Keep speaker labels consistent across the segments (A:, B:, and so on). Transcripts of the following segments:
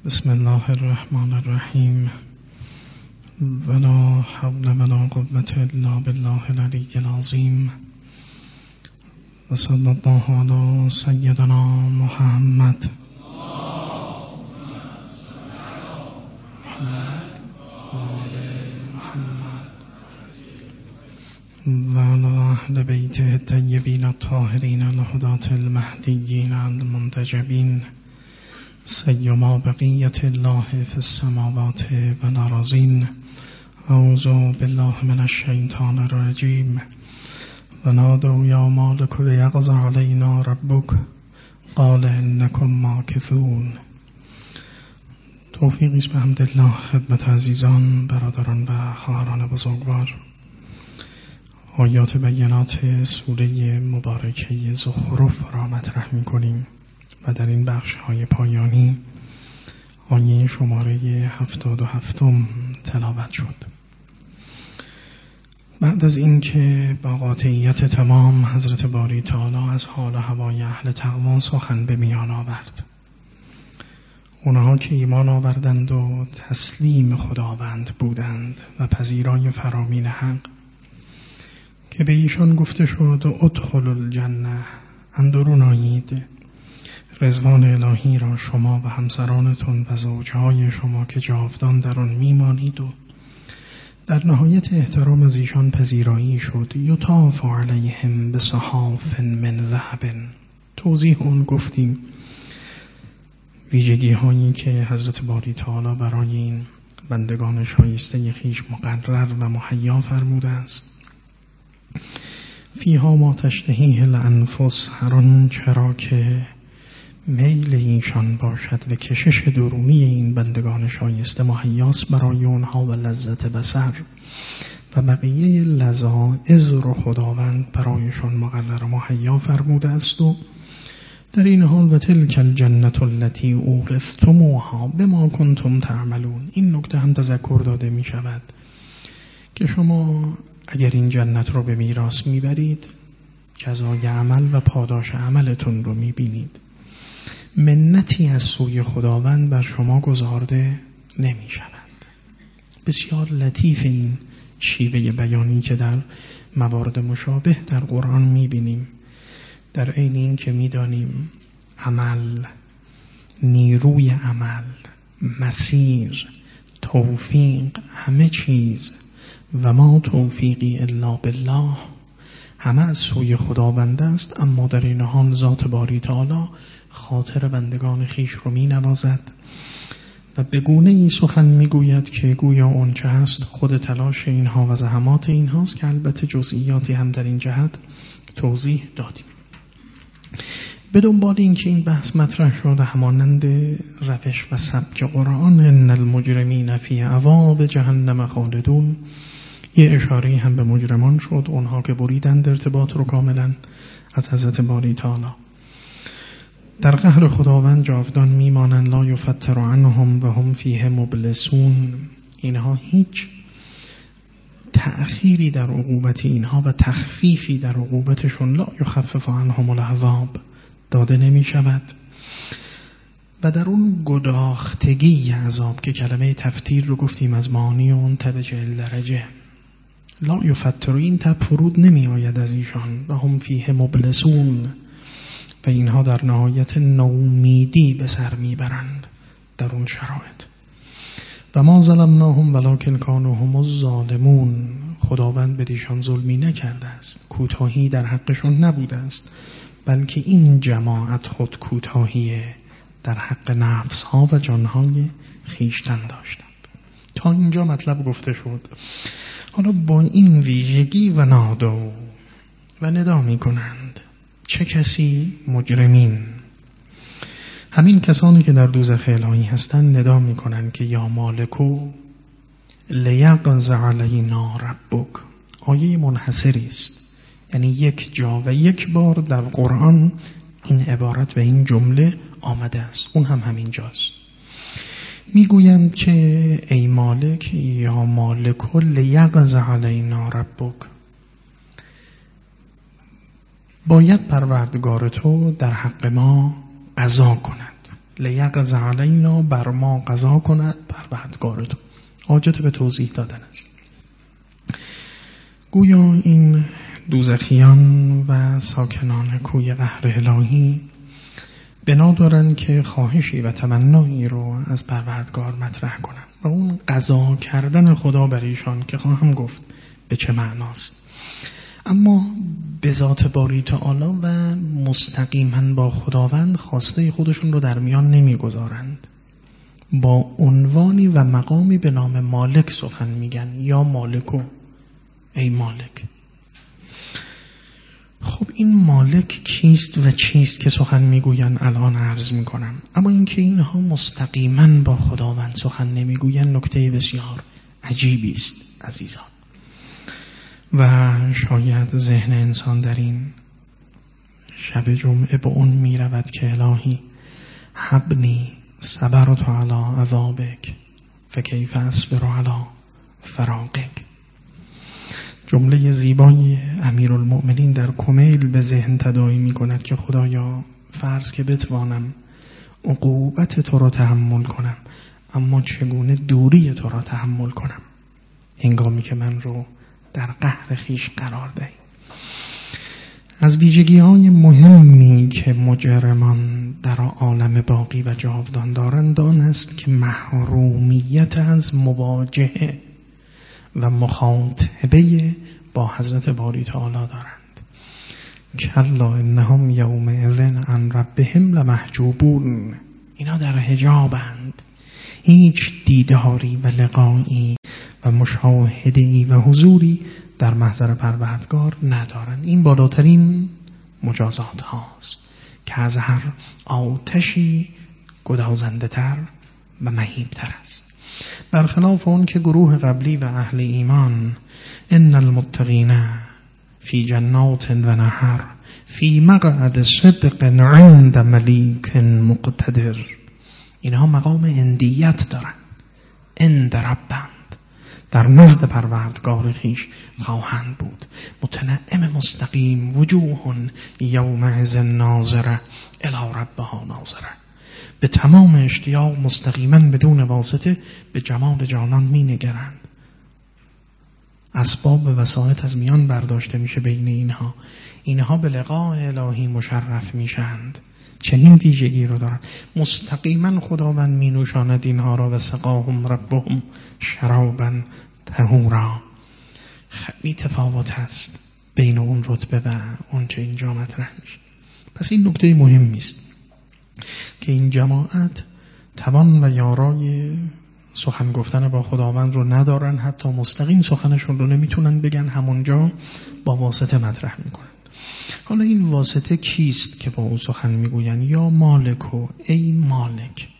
A: بسم الله الرحمن الرحیم ولا حول ولا قوة الا بالله العلی العظیم و صلی الله علی سیدنا محمد و علی اهل بیته الطیبین الطاهرین الهداة المهدیین المنتجبین سیما بقیت الله فی السماوات و الارضین. اعوذ بالله من الشیطان الرجیم و نادوا یا مالک لیقضی علینا ربک قال انکم ماکثون. توفیقی است به حمدالله خدمت عزیزان، برادران و خواهران بزرگوار. آیات بینات سوره مبارکه زخرف را مطرح می‌کنیم و در این بخش های پایانی آیه شماره 77 تلاوت شد. بعد از اینکه با قاطعیت تمام حضرت باری تعالی از حال و هوای اهل تقوا سخن به میان آورد، اونها که ایمان آوردند و تسلیم خداوند بودند و پذیرای فرامین حق، که به ایشان گفته شد ادخلوا الجنه، اندرون آیید، رضوان الهی را شما و همسرانتون و زوجهای شما که جاودان در آن میمانید، و در نهایت احترام از ایشان پذیرایی شد. یطاف علیهم بصحاف من ذهب. توضیح اون گفتیم ویژگی هایی که حضرت باری تعالی برای این بندگان شایسته خویش مقرر و مهیا فرموده است. فیها ما تشتهیه الانفس، هر آن چرا که میل ایشان باشد و کشش درونی این بندگان شایسته مهیاست برای اونها، و لذت بصر و بقیه لذائذ رو خداوند برایشان مقرر و مهیا فرموده است. و در این حال و تلک الجنة التي اورثتموها بما کنتم تعملون، این نکته هم تذکر داده می شود که شما اگر این جنت رو به میراث میبرید، جزای عمل و پاداش عملتون رو میبینید. منتی از سوی خداوند بر شما گذارده نمی شود. بسیار لطیف این شیوه بیانی که در موارد مشابه در قرآن می بینیم. در عین این که می دانیم عمل، نیروی عمل، مسیر، توفیق، همه چیز و ما توفیقی الا بالله همه از سوی خداوند است، اما در این حال ذات باری تعالی خاطر بندگان خیش رو می نوازد و به گونه ای سخن می گوید که گویا اون چه هست خود تلاش اینها و زحمات اینهاست، که البته جزئیاتی هم در این جهت توضیح دادیم. به دنبال این که این بحث مطرح شده همانند روش و سبک قرآن ان المجرمین فی عذاب جهنم خالدون، یه اشاره هم به مجرمان شد، اونها که بریدند ارتباط رو کاملا از حضرت باری تعالی. در قهر خداوند جاودان میمانند، لا یفتر عنهم و هم فیه مبلسون. اینها هیچ تأخیری در عقوبت اینها و تخفیفی در عقوبتشون، لا یخفف عنهم العذاب، داده نمی شود. و در اون گداختگی عذاب که کلمه تفتیر رو گفتیم از معانی اون تب 40 درجه، لا یفتر، این تب فرود نمی آید از ایشان، و هم فیه مبلسون، و اینها در نهایت نومیدی به سر میبرند در اون شرایط. و ما ظلمناهم ولکن کانوا هم الظالمون، خداوند به ایشان ظلمی نکرده است، کوتاهی در حقشون نبوده است، بلکه این جماعت خود کوتاهی در حق نفس ها و جانهای خیشتن داشتند. تا اینجا مطلب گفته شد. حالا با این ویژگی و نادو و ندا می کنند. چه کسی؟ مجرمین، همین کسانی که در دوزخ الهی هستند ندا می کنند که یا مالکو لیقضی علینا ربک. آیه منحصری است، یعنی یک جا و یک بار در قرآن این عبارت و این جمله آمده است، اون هم همین جاست. میگویند که ای مالک یا مالکو لیقضی علینا ربک، باید پروردگار تو در حق ما قضا کند. لیقض علینا، بر ما قضا کند پروردگار تو. حاجت به توضیح دادن است. گویا این دوزخیان و ساکنان کوی قهر الهی بنا دارن که خواهشی و تمنایی رو از پروردگار مطرح کنن و اون قضا کردن خدا بر ایشان که خواهم گفت به چه معناست. اما به ذات باری تعالی و مستقیما با خداوند خواسته خودشون رو در میان نمیگذارند. با عنوانی و مقامی به نام مالک سخن میگن، یا مالکو، ای مالک. خب این مالک کیست و چیست که سخن میگوین الان عرض میکنم. اما اینکه اینها مستقیما با خداوند سخن نمیگوین نکته بسیار عجیبی است عزیزان. و شاید ذهن انسان در این شب جمعه به اون می رود که الهی حبنی صبرت علی عذابک فکیف اصبر علی فراقک. جمله زیبای امیرالمؤمنین در کمیل به ذهن تداعی می کند که خدایا فرض که بتوانم عقوبت تو را تحمل کنم، اما چگونه دوری تو را تحمل کنم هنگامی که من رو در قهر خیش قرار دهی. از ویژگی‌های مهمی که مجرمان در عالم باقی و جاودان دارند آن است که محرومیت از مواجهه و مخاطبه با حضرت باری تعالی دارند. کلا انهم یومئذ عن ربهم لمحجوبون. اینا در حجابند، هیچ دیداری و لقایی و مشاهده‌ای و حضوری در محضر پروردگار ندارند. این بالاترین مجازات هاست که از هر آتشی گدازنده تر و مهیب تر است. برخلاف اون که گروه قبلی و اهل ایمان ان المتقین فی جنات و نهر فی مقعد صدق عند ملیک مقتدر، اینها مقام اندیت دارند، عند ربند، در نزد پروردگار خویش خواهند بود. متنعم مستقیم، وجوه یومئذ ناظره الی ربها ناظره. به تمام اشتیاق مستقیما بدون واسطه به جمال جانان می نگرند. اسباب و وسایط از میان برداشته میشه بین اینها به لقاء الهی مشرف میشند. چنین ویژگی رو دارن. مستقیما خداوند می نوشاند اینها را و سقاهم ربهم شرابا طهورا. خیلی تفاوت هست بین اون رتبه و اون چه اینجا مطرح میشه. پس این نکته مهمی است که این جماعت توان و یارای سخن گفتن با خداوند رو ندارن، حتی مستقیم سخنشون رو نمیتونن بگن، همونجا با واسطه مطرح میکنن. حالا این واسطه کیست که با او سخن میگوین؟ یا مالکو، ای مالک.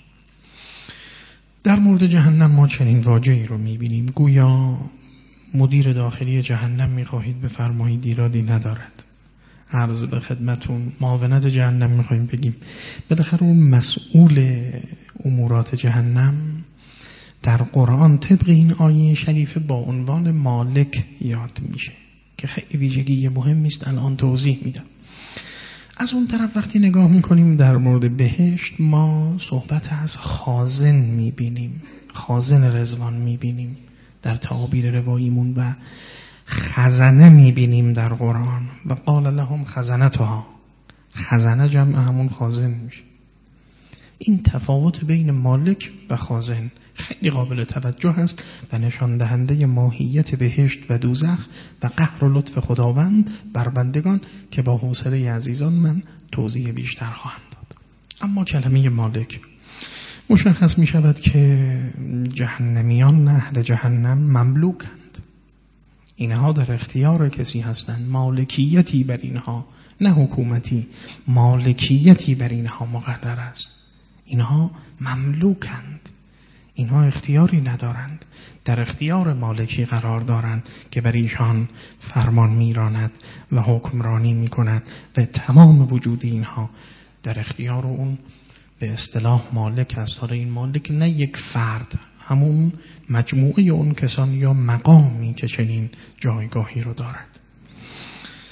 A: در مورد جهنم ما چنین واژه‌ای رو میبینیم، گویا مدیر داخلی جهنم میخواهید بفرمایید، ایرادی ندارد، عرض به خدمتون معاونت جهنم میخوایم بگیم. بالاخره اون مسئول امورات جهنم در قرآن طبق این آیه شریفه با عنوان مالک یاد میشه که خیلی ویژگی مهمی است، الان توضیح میدم. از اون طرف وقتی نگاه میکنیم در مورد بهشت، ما صحبت از خازن میبینیم، خازن رضوان میبینیم در تعابیر رواییمون و خزنه میبینیم در قرآن. و قال لهم خزنتها، خزنه جمع همون خازن میشه. این تفاوت بین مالک و خازن خیلی قابل توجه است و نشان دهنده ماهیت بهشت و دوزخ و قهر و لطف خداوند بر بندگان که با حوصله عزیزان من توضیح بیشتر خواهم داد. اما کلمه مالک مشخص می شود که جهنمیان، اهل جهنم مملوکند. اینها در اختیار کسی هستند، مالکیتی بر اینها، نه حکومتی، مالکیتی بر اینها مقرر است. اینها مملوکند، اینها اختیاری ندارند، در اختیار مالکی قرار دارند که بر ایشان فرمان میراند و حکمرانی میکند و تمام وجود اینها در اختیار اون به اصطلاح مالک است. حالا این مالک نه یک فرد، همون مجموعه اون کسان یا مقامی که چنین جایگاهی رو دارد.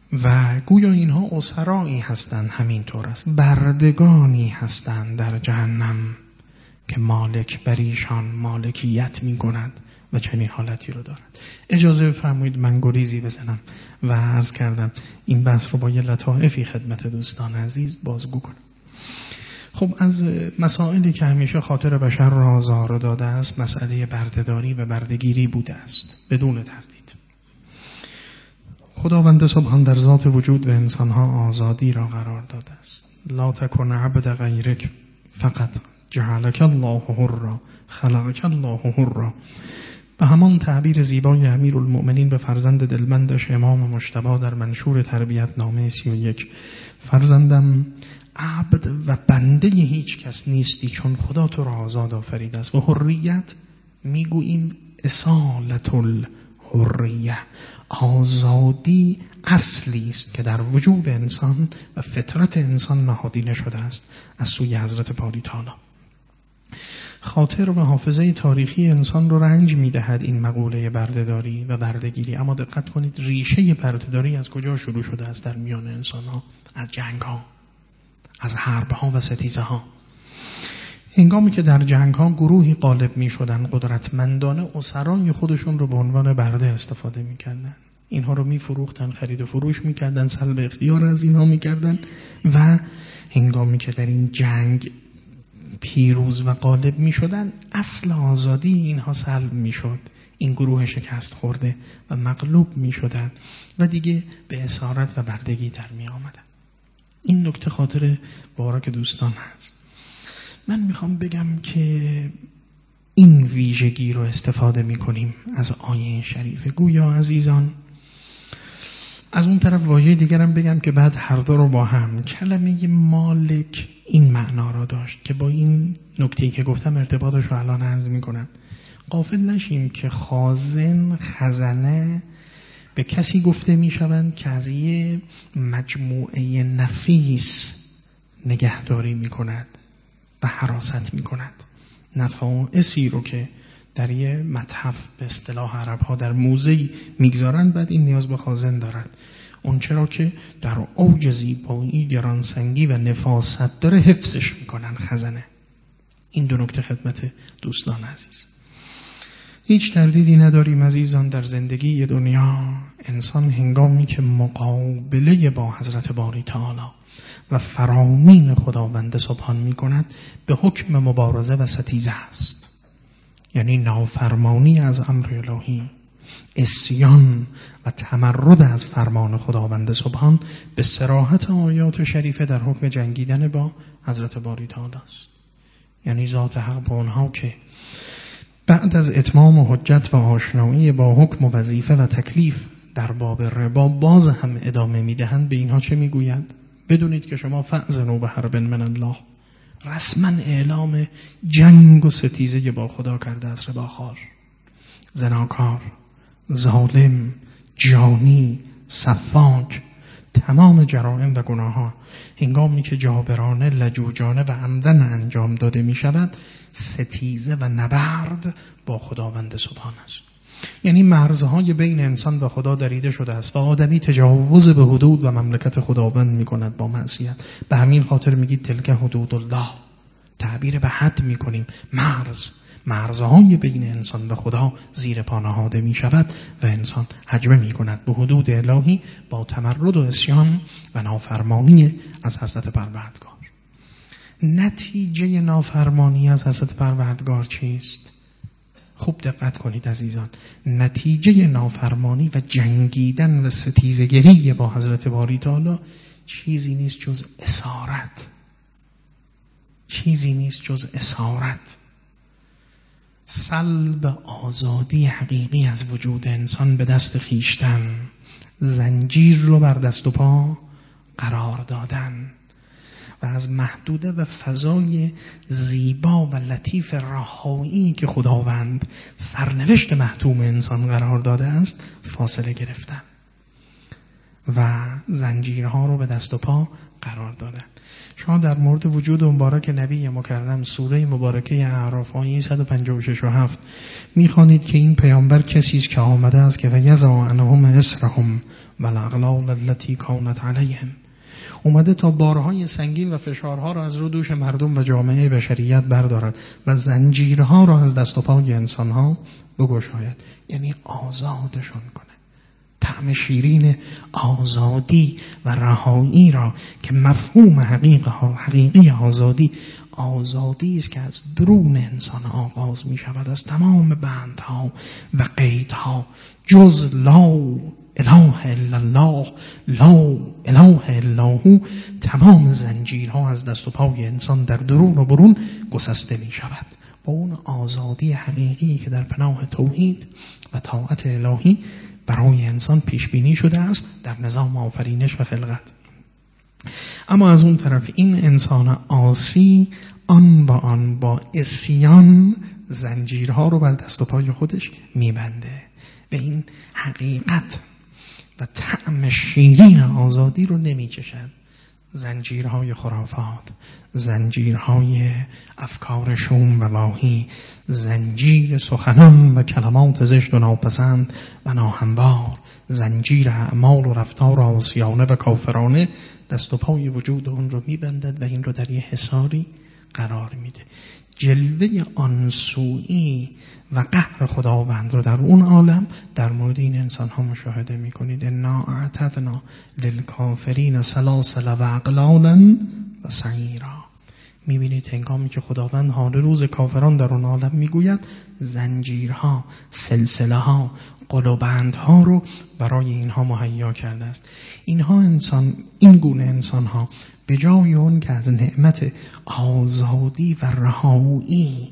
A: و گویا اینها اسرایی هستند، همینطور است، بردگانی هستند در جهنم که مالک بر ایشان مالکیت می کند و چنین حالتی رو دارد. اجازه بفرمایید من گریزی بزنم و عرض کردم این بحث رو با یه لطائفی خدمت دوستان عزیز بازگو کنم. خب از مسائلی که همیشه خاطر بشر را آزار داده است مسئله بردهداری و بردگیری بوده است بدون تردید. خداوند سبحان در ذات وجود به انسانها آزادی را قرار داده است. لا تکن عبد غیرک فقط جعلک الله حرا خلقک الله حرا. به همان تعبیر زیبای امیرالمؤمنین به فرزند دلبندش امام مجتبی در منشور تربیت نامه 31: فرزندم عبد و بنده هیچ کس نیستی چون خدا تو را آزاد آفریده است. و حریت میگوییم اصالت الحریه، آزادی اصلی است که در وجود انسان و فطرت انسان نهادینه شده است از سوی حضرت باری تعالی. خاطر و حافظه تاریخی انسان رو رنج میدهد این مقوله بردهداری و بردگیری. اما دقت کنید ریشه بردهداری از کجا شروع شده است در میان انسان ها؟ از جنگ ها، از حرب ها و ستیزه ها. هنگامی که در جنگ ها گروهی غالب می شدن قدرتمندانه اسرای خودشون رو به عنوان برده استفاده می کردن. اینها رو می فروختن، خرید و فروش می کردن، سلب اختیار از اینها می کردن و هنگامی که در این جنگ پیروز و غالب می شدن اصل آزادی اینها سلب می شد. این گروه شکست خورده و مغلوب می شدن و دیگه به اسارت و بردگی در می آمدن. این نکته خاطر بارک دوستان هست. من میخوام بگم که این ویژگی رو استفاده میکنیم از آیه شریف. گویا عزیزان از اون طرف واژه دیگرم بگم که بعد هر دو رو با هم. کلمه مالک این معنا را داشت که با این نکته‌ای که گفتم ارتباطش رو الان عرض میکنم. غافل نشیم که خازن، خزنه به کسی گفته میشوند که از یه مجموعه نفیس نگهداری میکند و حراست میکند. نفائسی رو که در یه متحف به اصطلاح عرب ها در موزه‌ای میگذارن، بعد این نیاز به خازن دارد. اون چرا که در اوج زیبایی، گرانسنگی و نفاست داره حفظش میکنن خزنه. این دو نکته خدمت دوستان عزیز. هیچ تردیدی نداریم عزیزان در زندگی دنیا انسان هنگامی که مقابله با حضرت باری تعالی و فرامین خداوند سبحان می کند به حکم مبارزه و ستیزه است. یعنی نافرمانی از امر الهی، عصیان و تمرد از فرمان خداوند سبحان به صراحت آیات شریفه در حکم جنگیدن با حضرت باری تعالی است. یعنی ذات حق با اونها که بعد از اتمام حجت و آشنایی با حکم و وظیفه و تکلیف در باب ربا باز هم ادامه میدهند، به اینها چه میگوید؟ بدونید که شما فأذنوا بحرب من الله، رسما اعلام جنگ و ستیزه با خدا کرده از رباخوار، زناکار، ظالم، جانی، سفاک، تمام جرائم و گناهان هنگامی که جابرانه، لجوجانه و عمدن انجام داده می شود ستیزه و نبرد با خداوند سبحان است. یعنی مرزهای بین انسان و خدا دریده شده است و آدمی تجاوز به حدود و مملکت خداوند می کند با معصیت. به همین خاطر میگید تلک حدود الله، تعبیر به حد می کنیم. مرزهای بین انسان و خدا زیر پا نهاده می شود و انسان هجمه می کند به حدود الهی با تمرد و عصیان و نافرمانی از حضرت پروردگار. نتیجه نافرمانی از حضرت پروردگار چیست؟ خوب دقت کنید عزیزان. نتیجه نافرمانی و جنگیدن و ستیزگری با حضرت باری تعالی چیزی نیست جز اسارت. چیزی نیست جز اسارت. سلب آزادی حقیقی از وجود انسان به دست خیشتن، زنجیر رو بر دست و پا قرار دادن و از محدوده و فضای زیبا و لطیف رهایی که خداوند سرنوشت محتوم انسان قرار داده است فاصله گرفتن و زنجیرها رو به دست و پا قرار دادن. شما در مورد وجود مبارک نبی مکرم سوره مبارکه اعراف آیه 156 و 7 میخوانید که این پیامبر کسی است که آمده است که یضع عنهم اسرهم والاغلال التي كانت عليهم، اومده تا بارهای سنگین و فشارها را از رو دوش مردم و جامعه بشریت بردارد و زنجیرها را از دست و پای انسانها بگشاید، یعنی آزادشون کنه. طعم شیرین آزادی و رهایی را که مفهوم حقیقی آزادی است که از درون انسان آغاز می شود، از تمام بندها و قیدها، جز لا اله الا الله، لا اله الا هو، تمام زنجیرها از دست و پای انسان در درون و برون گسسته می شود. با اون آزادی حقیقی که در پناه توحید و طاعت الهی برای انسان پیش بینی شده است در نظام آفرینش و خلقت. اما از اون طرف این انسان عاصی آن با عصیان زنجیرها رو بر دست و پای خودش میبنده و این حقیقت و طعم شیرین آزادی رو نمیچشد. زنجیرهای خرافات، زنجیرهای افکار شوم و واهی، زنجیر سخنان و کلمات زشت و ناپسند و ناهموار، زنجیر اعمال و رفتار عاصیانه و کافرانه دست و پای وجود اون رو میبندد و این رو در یه حصاری قرار میده. جلوه آنسویی و قهر خداوند رو در اون عالم در مورد این انسان ها مشاهده میکنید. انا اعتدنا للکافرین سلاسل و اغلالا و سعیرا. میبینید هنگامی که خداوند حال روز کافران در اون عالم میگوید زنجیرها، سلسله ها، قلوبندها رو برای اینها مهیا کرده است. این گونه انسان ها به جای اون که از نعمت آزادی و رهایی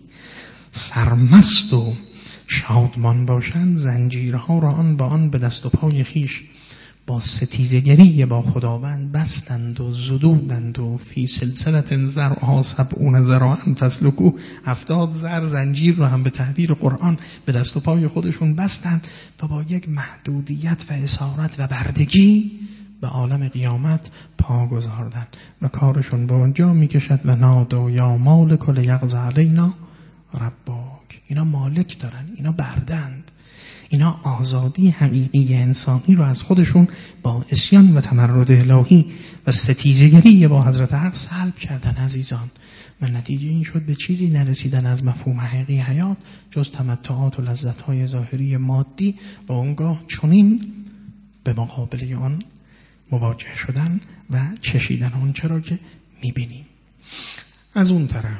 A: سرمست و شادمان باشند، زنجیرها را آن با آن به دست و پای خیش با ستیزگری با خداوند بستند و زدودند و فی سلسلة ذرعها 70 ذراعا فاسلکوه، 70 ذر زنجیر رو هم به تعبیر قرآن به دست و پای خودشون بستند و با یک محدودیت و اسارت و بردگی به عالم قیامت پا گذاردن و کارشون به اونجا میکشد و نادو یا مالک لیقضی علینا ربک. اینا مالک دارن، اینا بردند، اینا آزادی حقیقی انسانی رو از خودشون با عصیان و تمرد الهی و ستیزگری با حضرت حق سلب کردن. عزیزان، و نتیجه این شد به چیزی نرسیدن از مفهوم حقیقی حیات جز تمتعات و لذت‌های ظاهری مادی و اونگاه چنین به مقابله آن مواجه شدن و چشیدن اون چرا که میبینیم. از اون طرف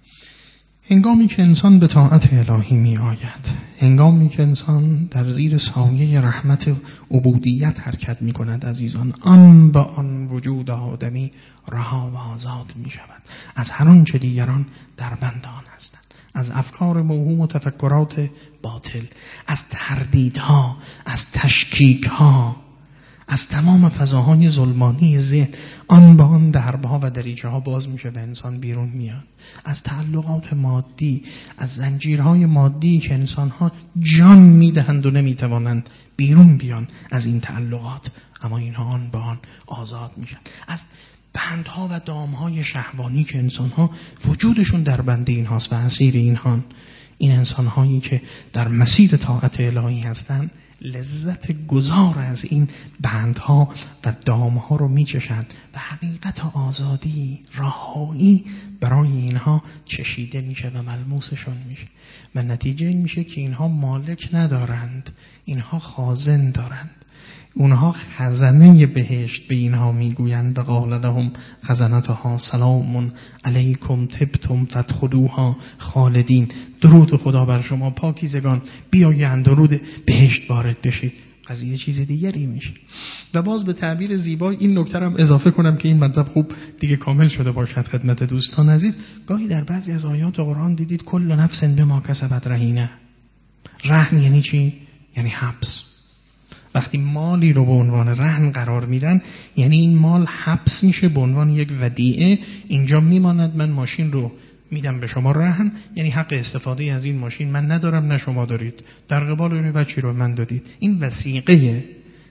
A: هنگامی که انسان به طاعت الهی می آید، هنگامی که انسان در زیر سایه رحمت عبودیت حرکت می کند، عزیزان، آن با آن وجود آدمی رها و آزاد می شود از هر آنچه دیگران در بندان هستند، از افکار موهوم و تفکرات باطل، از تردیدها، از تشکیکها، از تمام فضاهای ظلمانی ذهن. آن با آن دربها و دریچه ها باز میشه و انسان بیرون میاد از تعلقات مادی، از زنجیرهای مادی که انسان ها جان میدهند و نمیتوانند بیرون بیان از این تعلقات، اما اینها آن با آن آزاد میشن از بندها و دامهای شهوانی که انسان ها وجودشون در بند این هاست و اسیر اینهان. این انسان هایی که در مسیر طاعت الهی هستند لذت گذار از این بندها و دامها رو میچشند و حقیقت آزادی، رهایی برای اینها چشیده میشه و ملموسشون میشه و نتیجه این میشه که اینها مالک ندارند، اینها خازن دارند. اونها خزنه بهشت به اینها میگویند و قال لهم خزنتها سلام علیکم طبتم فادخلوها خالدین. درود خدا بر شما پاکیزگان، بیایند درود بهشت وارد بشید. قضیه چیز دیگری میشه. و باز به تعبیر زیبا این نکته هم اضافه کنم که این مطلب خوب دیگه کامل شده باشد خدمت دوستان عزیز. گاهی در بعضی از آیات قرآن دیدید کل نفس بما کسبت رهینه. رهن یعنی چی؟ یعنی حبس. وقتی مالی رو به عنوان رهن قرار میدن یعنی این مال حبس میشه به عنوان یک ودیعه، اینجا میماند. من ماشین رو میدم به شما رهن، یعنی حق استفاده از این ماشین من ندارم نه شما دارید، در قبال اون بچی رو من دادید. این وثیقه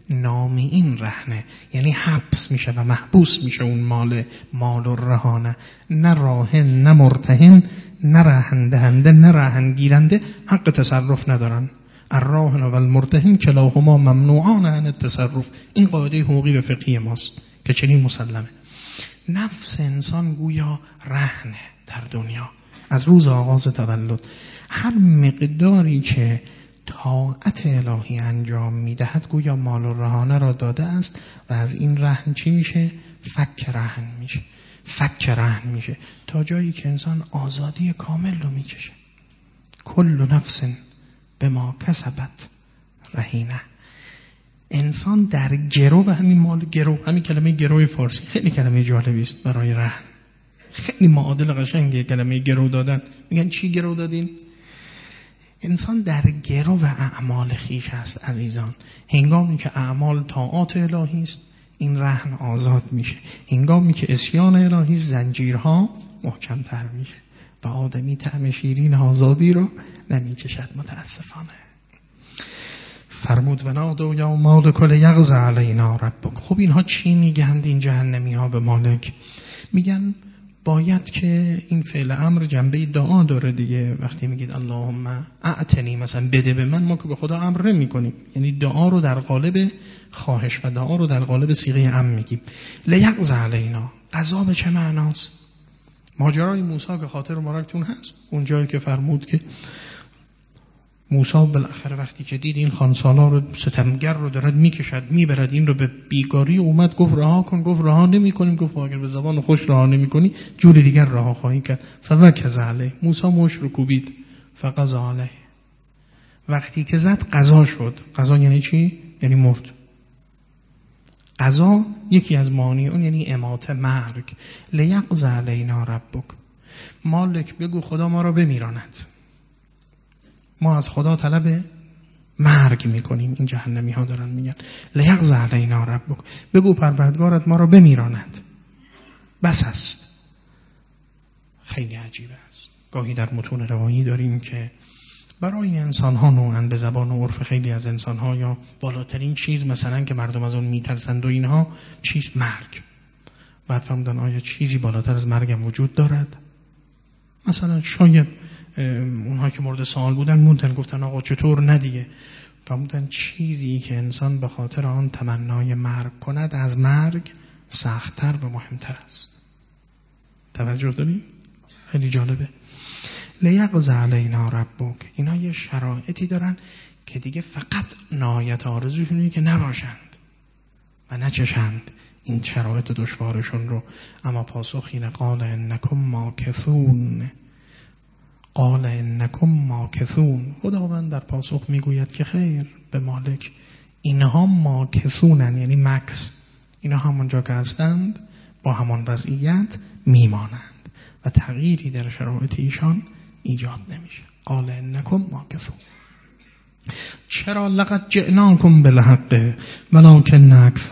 A: نام این رهنه، یعنی حبس میشه و محبوس میشه اون مال و رهانه. نه راهن نه مرتهن، نه رهن دهنده نه رهن گیرنده حق تصرف ندارن. الراهن و المرتهن کلاهما ممنوعان عن التصرف. این قاعده حقوقی و فقهی ماست که چنین مسلمه. نفس انسان گویا رهنه در دنیا از روز آغاز تولد. هر مقداری که طاعت الهی انجام میدهد گویا مال و رهانه را داده است و از این رهن چی میشه؟ فک رهن میشه تا جایی که انسان آزادی کامل رو میکشه. کل نفس به ما کسبت رهینه. انسان در گرو و همین مال گرو، همین کلمه گروی فارسی خیلی کلمه جالبی است برای رهن. خیلی معادل قشنگه کلمه گرو دادن. میگن چی گرو دادین؟ انسان در گرو و اعمال خیش است عزیزان. هنگامی که اعمال طاعات الهی است این رهن آزاد میشه. هنگامی که عصیان الهی زنجیرها محکم‌تر میشه و آدمی طعم شیرین آزادی رو نمیچشد متاسفانه. فرمود و نادوا یا مالک لیقض علینا ربک. خب اینها چی میگند این جهنمی ها به مالک؟ میگن باید که این فعل امر جنبه دعا داره دیگه. وقتی میگید اللهم اعطنی، مثلا بده به من، ما که به خدا امر نمی‌کنیم، یعنی دعا رو در قالب خواهش و دعا رو در قالب صیغه امر میگیم. لیقض علینا، قضا به چه معناست؟ ماجرای موسی که خاطر مبارکتون هست، اون جایی که فرمود که موسی بالاخره وقتی که دید این خانسالا رو ستمگر رو دارد میکشد میبرد این رو به بیگاری، اومد گفت رها کن. گفت رها نمی‌کنیم. گفت اگر به زبان خوش رها نمی‌کنی جور دیگر رها خواهی کرد. فوکز علیه، موسی مش رو کوبید. فقضا علیه، وقتی که زد قضا شد. قضا یعنی چی؟ یعنی مرد. قضا یکی از معانی اون یعنی اماته، مرگ. لیقض علینا ربک، مالک بگو خدا ما را بمیراند. ما از خدا طلب مرگ میکنیم. این جهنمی ها دارن میگن لیقض علینا ربک، بگو پروردگارت ما را بمیراند. بس است. خیلی عجیبه است. گاهی در متون روایی داریم که برای انسان ها نوعاً به زبان و عرف خیلی از انسان ها یا بالاترین چیز مثلا که مردم از اون میترسند و اینها چیست؟ مرگ. بعد فرمودن آیا چیزی بالاتر از مرگ وجود دارد؟ مثلا شاید اونها که مورد سوال بودن موندن، گفتن آقا چطور؟ ندیگه. فرمودن چیزی که انسان به خاطر آن تمنای مرگ کند از مرگ سخت‌تر و مهمتر است. توجه داریم؟ خیلی جالبه. لیقض علینا ربک، اینا یه شرایطی دارن که دیگه فقط نهایت آرزوشونه که نباشند و نچشند این شرایط دشوارشون رو. اما پاسخ اینه قال انکم ماکثون، قال انکم ماکثون. خداوند در پاسخ میگوید که خیر به مالک، اینها ماکثونن، یعنی مکث، اینها همونجا که هستند با همان وضعیت میمانند و تغییری در شرایط ایشان ایجاد نمیشه. قال انکم ماکثون. چرا؟ لقد جئناکم بالحق ولکن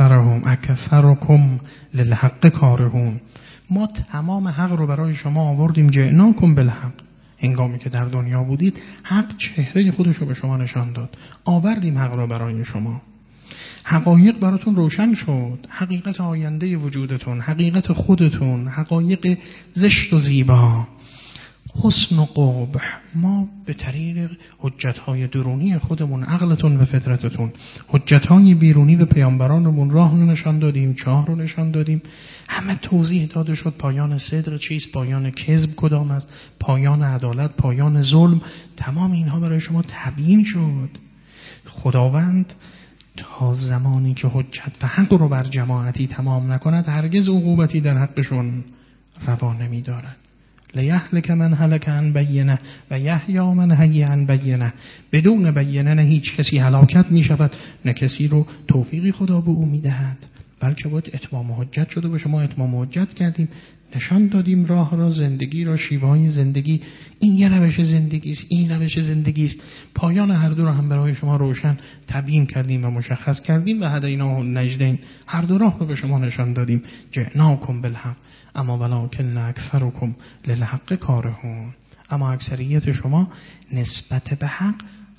A: اکثرکم للحق کارهون. ما تمام حق رو برای شما آوردیم. جئناکم بالحق، هنگامی که در دنیا بودید حق چهره خودش رو به شما نشان داد. آوردیم حق رو برای شما. حقایق براتون روشن شد. حقیقت آینده وجودتون، حقیقت خودتون، حقایق زشت و زیبا، حسن و قبح. ما به طریق حجت‌های درونی خودمون، عقلتون و فطرتتون، حجت‌های بیرونی و پیامبرانمون راه رو نشان دادیم، چاه رو نشان دادیم. همه توضیح داده شد. پایان صدق چیست، پایان کذب کدام است، پایان عدالت، پایان ظلم. تمام اینها برای شما تبیین شد. خداوند تا زمانی که حجت و حق رو بر جماعتی تمام نکند هرگز عقوبتی در حقشون روا نمی‌دارد. لیهلک من هلک عن بینه و یحیی من حی عن بینه. بدون بینه نه هیچ کسی هلاکت می شود، نه کسی رو توفیقی خدا به او می دهد، بلکه باید اتمام حجت شده و شما اتمام حجت کردیم، نشان دادیم راه را، زندگی را، شیوه‌های زندگی. این یه روش زندگی است، این روش زندگی است. پایان هر دو را هم برای شما روشن تبیین کردیم و مشخص کردیم و هدیناه النجدین، هر دو راه رو به شما نشان دادیم. جئناکم بالحق اما ولکن اکثرکم للحق کارهون. اما اکثریت شما نسبت به حق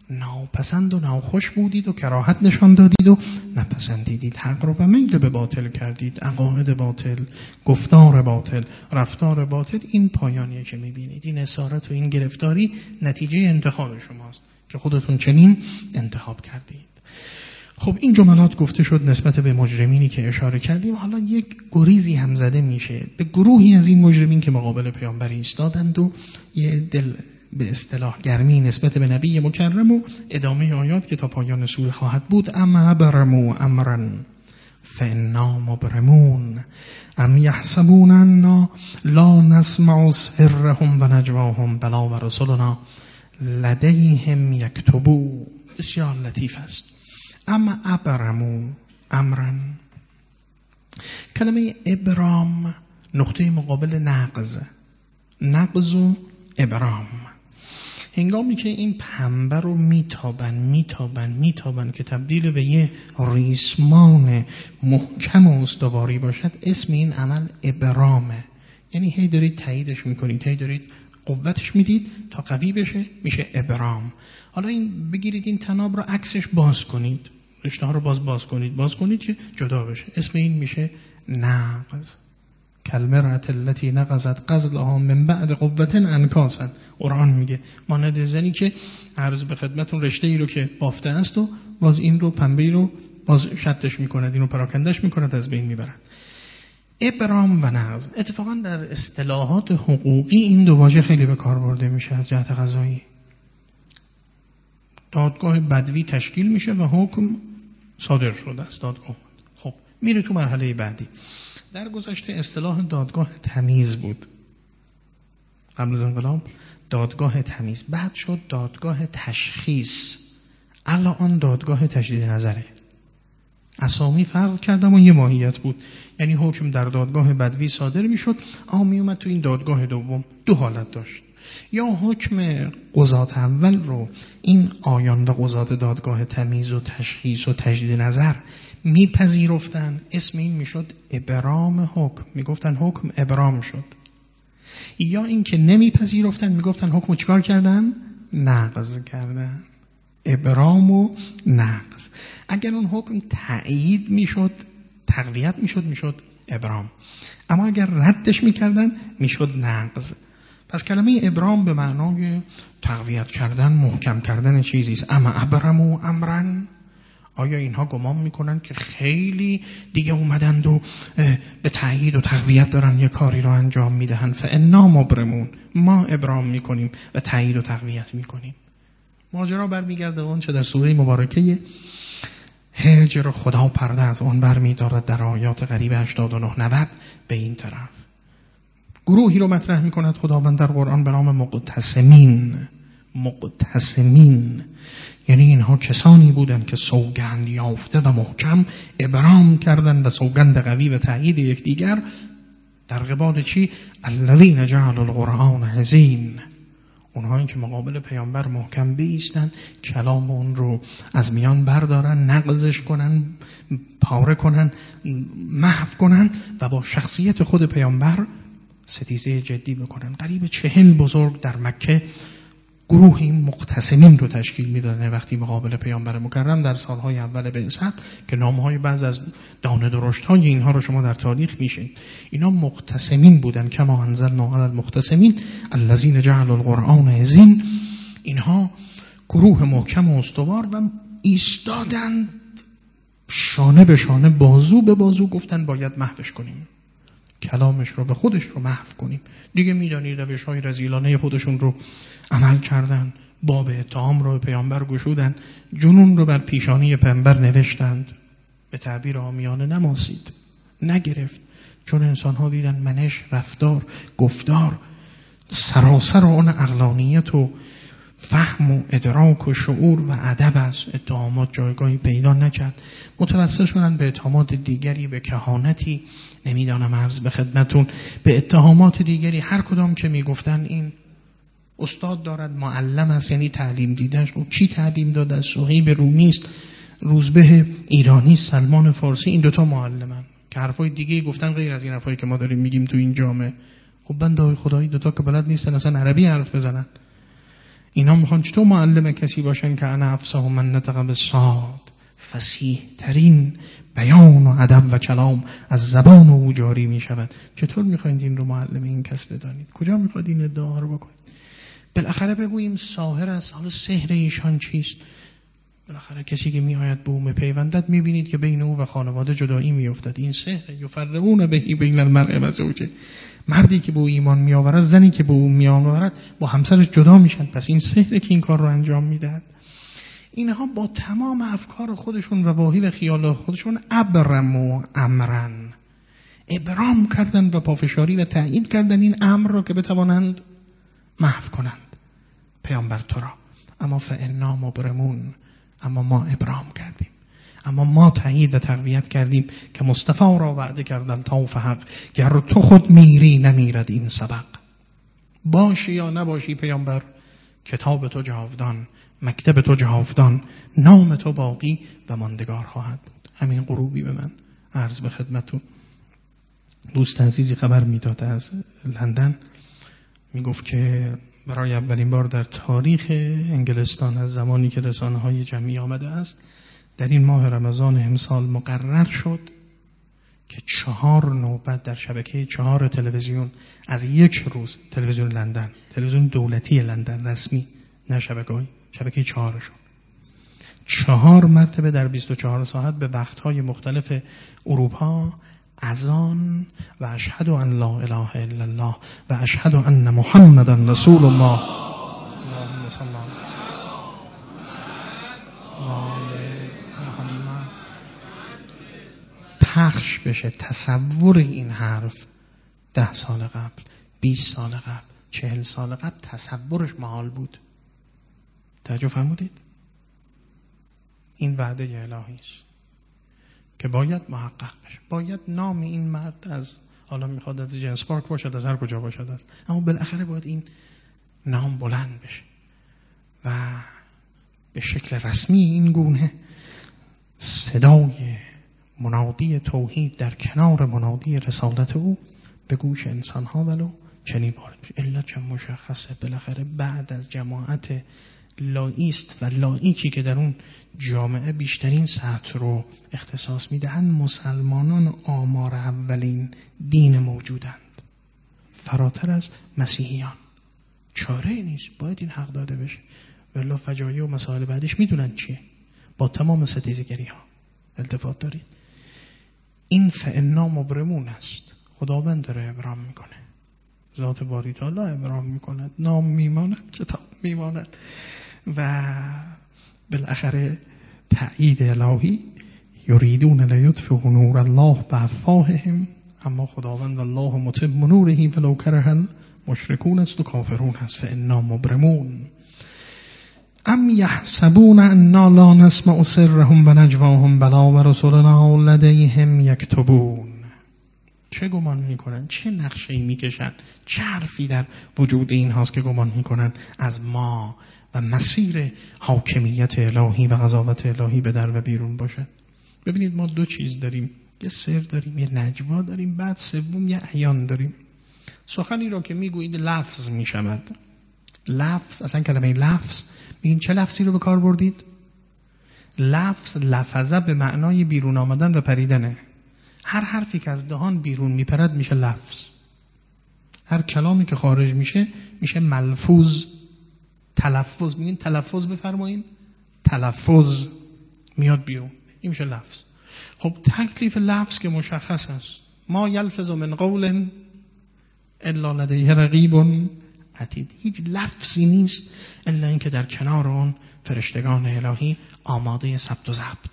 A: ناپسند و ناخوش بودید و کراهت نشان دادید و نپسندیدید، حق رو و میل به باطل کردید، عقاید باطل، گفتار باطل، رفتار باطل. این پایانیه که میبینید. این اسارت و این گرفتاری نتیجه انتخاب شماست که خودتون چنین انتخاب کردید. خب این جملات گفته شد نسبت به مجرمینی که اشاره کردیم. حالا یک گریزی هم زده میشه به گروهی از این مجرمین که مقابل پیامبر ایستادند و یه دل به اصطلاح گرمی نسبت به نبی مکرم و ادامه آیات که تا پایان سوره خواهد بود. ام ابرموا امرا فانا مبرمون ام یحسبون انا لا نسمع سرهم و نجواهم بلا و رسلنا لدیهم یکتبون. بسیار لطیف است. ام ابرموا امرا، کلمه ابرام نقطه مقابل نقض و ابرام. هنگامی که این پنبه رو میتابن که تبدیل به یه ریسمان محکم و استواری باشد، اسم این عمل ابرامه. یعنی هی دارید تاییدش میکنید، هی دارید قوتش میدید تا قوی بشه، میشه ابرام. حالا این بگیرید این تناب رو عکسش باز کنید، رشته ها رو باز کنید که جدا بشه، اسم این میشه نقض. کلمه التي نقضت غزلها من بعد قوة انکاسا. قرآن میگه مانند زنی که عرض به خدمتون رشته ای رو که بافته است و باز این رو پنبه رو باز شطش میکند، این رو پراکندش میکند، از بین میبرد. ابرام و نقض. اتفاقا در اصطلاحات حقوقی این دو واژه خیلی به کار برده میشه از جهت قضایی. دادگاه بدوی تشکیل میشه و حکم صادر شده است، دادگاه. خب میره تو مرحله بعدی. در گذشته اصطلاح دادگاه تمیز بود، قبل از انقلاب دادگاه تمیز، بعد شد دادگاه تشخیص، الان دادگاه تجدید نظره. اسامی فرق کردم و یه ماهیت بود. یعنی حکم در دادگاه بدوی صادر میشد، می اومد تو این دادگاه دوم. دو حالت داشت: یا حکم قضات اول رو این آیان و قضات دادگاه تمیز و تشخیص و تجدید نظر میپذیرفتن، اسم این میشد ابرام حکم، میگفتن حکم ابرام شد. یا این که نمیپذیرفتن، میگفتن حکم چیکار کردن؟ نقض کردن. ابرام و نقض. اگر اون حکم تأیید میشد، تقویت میشد ابرام، اما اگر ردش میکردن میشد نقض. پس کلمه ابرام به معنای تقویت کردن، محکم کردن چیزی است. اما ابرموا امرا، آیا اینها گمان میکنن که خیلی دیگه اومدند و به تأیید و تقویت دارن یه کاری رو انجام میدهن؟ فانا مبرمون، ما ابرام میکنیم و تأیید و تقویت میکنیم. ماجرا برمیگرده اون چه در سوره مبارکه هجر خدا پرده از اون برمیدارد در آیات قریب 89-90 به این طرف. گروهی رو مطرح میکند خداوند در قرآن به نام مقتسمین، یعنی اینها کسانی بودند که سوگند یافته و محکم ابرام کردند و سوگند قوی و تأیید یکدیگر در قبال چی؟ الذین جعلوا القرآن عظیم، اونهایی که مقابل پیامبر محکم بایستند، کلام اون رو از میان بردارن، نقضش کنن، پاره کنن، محو کنن و با شخصیت خود پیامبر ستیزه جدی بکنن. قریب 40 بزرگ در مکه گروهی مقتسمین رو تشکیل میدادن وقتی مقابل پیامبر مکرم در سالهای اول بعثت، که نامهای بعض از دانه درشت‌های اینها رو شما در تاریخ میشین. اینا مقتسمین بودن، کما انزلنا علی المقتسمین الذین جعلوا القرآن عظیم. اینها گروه محکم و استوار و ایستادن شانه به شانه، بازو به بازو، گفتن باید محوش کنیم، کلامش رو به خودش رو محو کنیم. دیگه میدانید روش‌های رذیلانه خودشون رو عمل کردن، باب اتهام رو به پیامبر گشودن، جنون رو بر پیشانی پیامبر نوشتند، به تعبیر عامیانه نماسید، نگرفت، چون انسان‌ها دیدن منش، رفتار، گفتار سراسر اون عقلانیت و فهم و ادراک و شعور و ادب است. اتهامات جایگاهی پیدا نکرد، متوسل شدن به اتهامات دیگری، به کهانتی، نمیدانم عرض به خدمتون، به اتهامات دیگری. هر کدام که میگفتن این استاد دارد، معلم است، یعنی تعلیم دیدنش. او چی تعلیم داده؟ صهیب رومی است، روزبه ایرانی، سلمان فارسی، این دوتا معلمن که حرفای دیگه گفتن غیر از این حرفایی که ما داریم میگیم تو این جامعه. خب بنده‌های خدایی دوتا که بلد نیستن اصلا عربی حرف بزنن. اینا میخوان چطور معلم کسی باشن که انا افصح من نطق بالصاد، فصیح ترین بیان و ادب و کلام از زبان او جاری میشود. چطور میخواید این رو معلم این کس بدانید؟ کجا میخواید این ادعا رو بکنید؟ بالاخره بگوییم ساحر است. حالا سحر ایشان چیست؟ بالاخره کسی که میآید به او میپیوندد میبینید که بین او و خانواده جدایی میافتد. این سحر یفرقون به بین المرء و زوجه. مردی که به او ایمان میآورد، زنی که به او میآورد با همسرش جدا میشن. پس این سحر که این کار رو انجام میدهد. اینها با تمام افکار خودشون و واهی و خیال خودشون ابرم و امرن، ابرام کردن و پافشاری و تأیید کردن این امر را که بتوانند محو کنند پیامبر تو را. اما فانا مبرمون، اما ما ابرام کردیم، اما ما تأیید و تقویت کردیم که مصطفی را وعده کردن تا حق، گر تو خود میری نمیرد این سبق. باشی یا نباشی پیامبر، کتاب تو جاودان، مکتب تو جاودان، نام تو باقی و ماندگار خواهد بود. همین غروبی به من عرض به خدمتون دوست عزیزی خبر میداد از لندن، میگفت که برای اولین بار در تاریخ انگلستان از زمانی که رسانه‌های جمعی آمده است، در این ماه رمضان امسال مقرر شد که 4 نوبت در شبکه 4 تلویزیون از یک روز، تلویزیون لندن، تلویزیون دولتی لندن رسمی، نه شبکه 4 شد، 4 مرتبه در 24 ساعت به وقت‌های مختلف اروپا اذان و اشهد ان لا اله الا الله و اشهد ان محمدا رسول الله اللهم صل علی محمد پخش بشه. تصور این حرف 10 سال قبل، 20 سال قبل، 40 سال قبل تصورش محال بود. توجه فرمودید؟ این وعده الهی است که باید محقق بشه. باید نام این مرد از، حالا میخواد از جیمز پارک باشد، از هر کجا باشد است، اما بالاخره باید این نام بلند بشه و به شکل رسمی این گونه صدای منادی توحید در کنار منادی رسالت او به گوش انسان ها ولو چنین وارد بشه. علت چه مشخصه، بالاخره بعد از جماعت لاییست و لاییکی که در اون جامعه بیشترین سطح رو اختصاص میدهند، مسلمانان آمار اولین دین موجودند، فراتر از مسیحیان. چاره نیست، باید این حق داده بشه. والله فجایع و مسائل بعدش میدونن چیه، با تمام ستیزگری ها. التفات دارید؟ این فانا مبرمون است. خداوند داره ابرام میکنه، ذات باری تعالی ابرام میکند، نام میماند، کتاب میماند و بالاخره تأیید الهی. یریدون لیطفئوا نور الله بافواههم، اما خداوند الله متم نوره ولو کره المشرکون است و کافرون است. فانا مبرمون. ام یحسبون انا لا نسمع سرهم و نجواهم بلا و رسلنا لدیهم یکتبون. چه گمان میکنن؟ چه نقشه‌ای میکشن؟ چه حرفی در وجود این هاست که گمان میکنن از ما و مسیر حاکمیت الهی و قضاوت الهی به در و بیرون باشد؟ ببینید ما 2 چیز داریم، یه سر داریم، یه نجوا داریم، بعد سوم یه عیان داریم. سخنی را که میگویید لفظ میشود. لفظ، اصلا کلمه لفظ، این چه لفظی رو به کار بردید؟ لفظ، لفظه به معنای بیرون آمدن و پریدنه. هر حرفی که از دهان بیرون میپرد میشه لفظ. هر کلامی که خارج میشه میشه ملفوظ. تلفظ، میگین تلفظ بفرمایین، تلفظ میاد بیرون، این میشه لفظ. خب تکلیف لفظ که مشخص است، ما یلفظ من قول الا لدیه رقیب عتید. هیچ لفظی نیست الا اینکه در کنار اون فرشتگان الهی آماده ثبت و ضبط.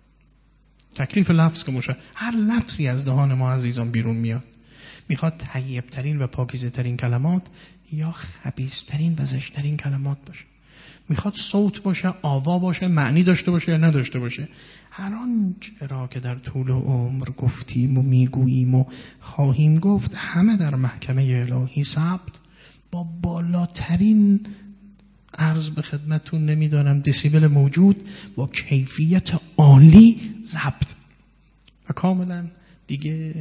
A: تکلیف لفظ که مشخص، هر لفظی از دهان ما عزیزان بیرون میاد، میخواد طیب ترین و پاکیزه ترین کلمات یا خبیث ترین و زشت ترین کلمات باشه، میخواد صوت باشه، آوا باشه، معنی داشته باشه یا نداشته باشه. هر آنچه را که در طول عمر گفتیم و میگوییم و خواهیم گفت، همه در محکمه الهی ثبت با بالاترین عرض به خدمتون نمیدانم دسیبل موجود، با کیفیت عالی ضبط و کاملا دیگه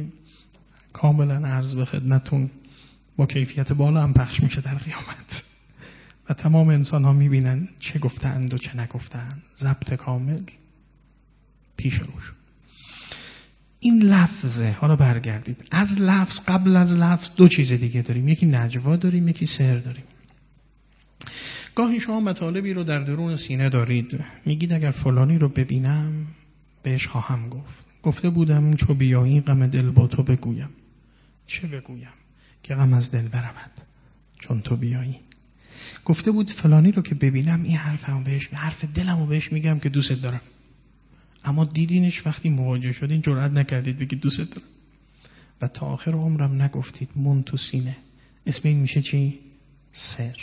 A: کاملا عرض به خدمتون با کیفیت بالا هم پخش میشه در قیامت. و تمام انسان ها میبینن چه گفتند و چه نگفتند. ضبط کامل پیش رو شد. این لفظه. حالا برگردید از لفظ، قبل از لفظ دو چیز دیگه داریم، یکی نجوا داریم، یکی سر داریم. گاهی شما مطالبی رو در درون سینه دارید، میگید اگر فلانی رو ببینم بهش خواهم گفت. گفته بودم چو بیایی غم دل با تو بگویم. چه بگویم؟ که غم از دل برود چون تو بیایی. گفته بود فلانی رو که ببینم این حرف دلمو بهش میگم که دوست دارم. اما دیدینش وقتی مواجه شدین جرئت نکردید بگید دوست دارم و تا آخر عمرم نگفتید، مون تو سینه. اسم این میشه چی؟ سر.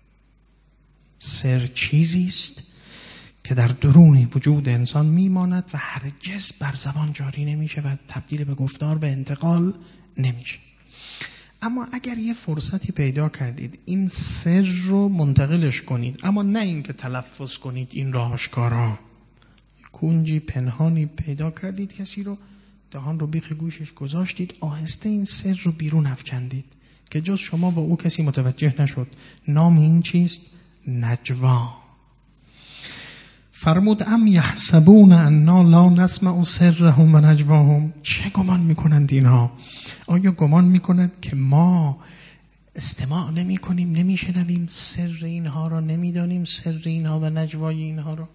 A: سر چیزی است که در درون وجود انسان میماند و هرگز بر زبان جاری نمیشه و تبدیل به گفتار، به انتقال نمیشه. اما اگر یه فرصتی پیدا کردید این سر رو منتقلش کنید، اما نه این که تلفظ کنید این را آشکارا، کنجی پنهانی پیدا کردید، کسی رو دهان رو بیخ گوشش گذاشتید، آهسته این سر رو بیرون افکندید که جز شما و او کسی متوجه نشد. نام این چیست؟ نجوا. فرمود ام یحسبون انا لا نسمع سرهم و نجواهم. چه گمان میکنند اینها؟ آیا گمان میکنند که ما استماع نمی کنیم، نمیشنویم سر اینها را، نمیدانیم سر اینها و نجوای اینها را؟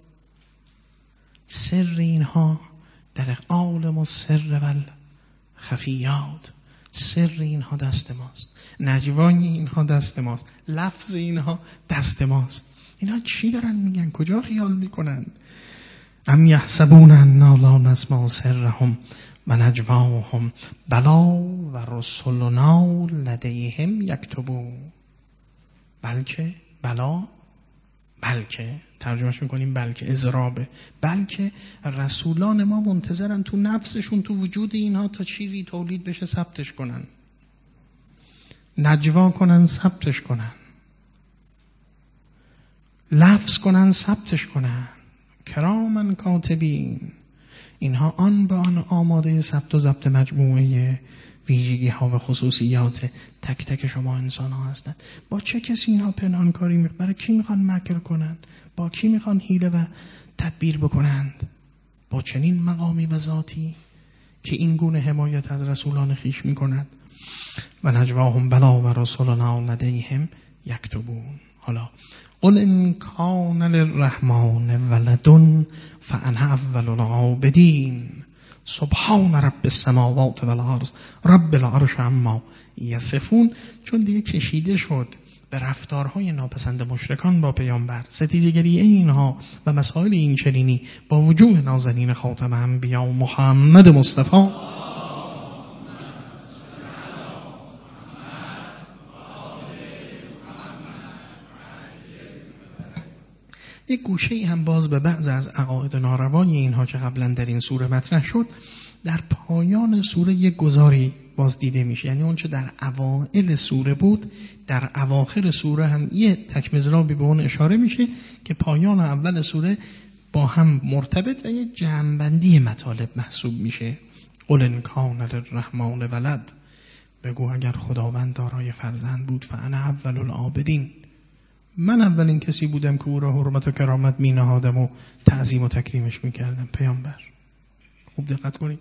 A: سر اینها در عالم و سر و خفیات، سر اینها دست ماست، نجوای اینها دست ماست، لفظ اینها دست ماست. اینا چی دارن میگن؟ کجا خیال میکنن؟ ام یحسبون انا لا نسمع سرهم و نجواهم بلا و رسلنا لدیهم یکتبون. بلکه، بلا، بلکه ترجمهش میکنیم بلکه اضرابه، بلکه رسولان ما منتظرن تو نفسشون، تو وجود اینها تا چیزی تولید بشه ثبتش کنن، نجوا کنن، ثبتش کنن، لفظ کنن، ثبتش کنن. کرامن کاتبین. اینها آن به آن آماده ثبت و ضبط مجموعه ویژگی ها و خصوصیات تک تک شما انسان ها هستند. با چه کسی اینها پنهانکاری میکنند؟ برای کی میخوان مکر کنند؟ با کی میخوان حیله و تدبیر بکنند؟ با چنین مقامی و ذاتی که این گونه حمایت از رسولان خیش میکند. و نجواهم بلا و رسولنا لدیهم یکتبون. حالا قل ان کان للرحمن ولد فانا اول العابدین سبحان رب السماوات والارض رب العرش عما یصفون. چون دیگه کشیده شد به رفتارهای ناپسند مشرکان با پیامبر، ستیزگری اینها و مسائل این چنینی با وجوه نازنین خاتم انبیا و محمد مصطفی، یک گوشه ای هم باز به بعض از عقاید ناروای اینها که قبلا در این سوره مطرح شد، در پایان سوره یک گذاری باز دیده میشه. یعنی اون چه در اوائل سوره بود در اواخر سوره هم یه تکمزرابی به اون اشاره میشه که پایان و اول سوره با هم مرتبط و یه جمع‌بندی مطالب محسوب میشه. قل ان کان للرحمن ولد، بگو اگر خداوند دارای فرزند بود، فانا اول العابدین، من اولین کسی بودم که او را حرمت و کرامت می نهادم و تعظیم و تکریمش می کردم. پیامبر. خوب دقت کنید.